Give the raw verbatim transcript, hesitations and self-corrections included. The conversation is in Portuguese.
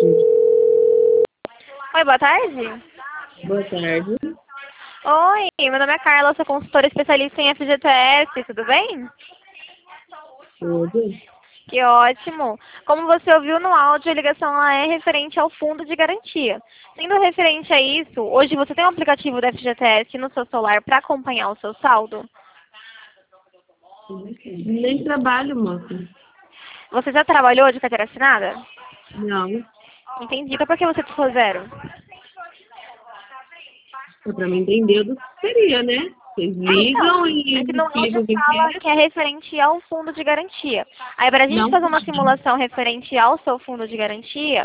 Oi, boa tarde. Boa tarde. Oi, meu nome é Carla, sou consultora especialista em F G T S, tudo bem? Tudo? Que ótimo. Como você ouviu no áudio, a ligação ela é referente ao fundo de garantia. Sendo referente a isso, hoje você tem um aplicativo da F G T S no seu celular para acompanhar o seu saldo? Nem trabalho, moça. Você já trabalhou de carteira assinada? Não. Entendi. Então por que você ficou zero? É pra me entender do que seria, né? Vocês Ah, então. ligam e É que no áudio explicam o que que fala é. que é referente ao fundo de garantia. Aí, para a gente Não fazer uma sabe. simulação referente ao seu fundo de garantia,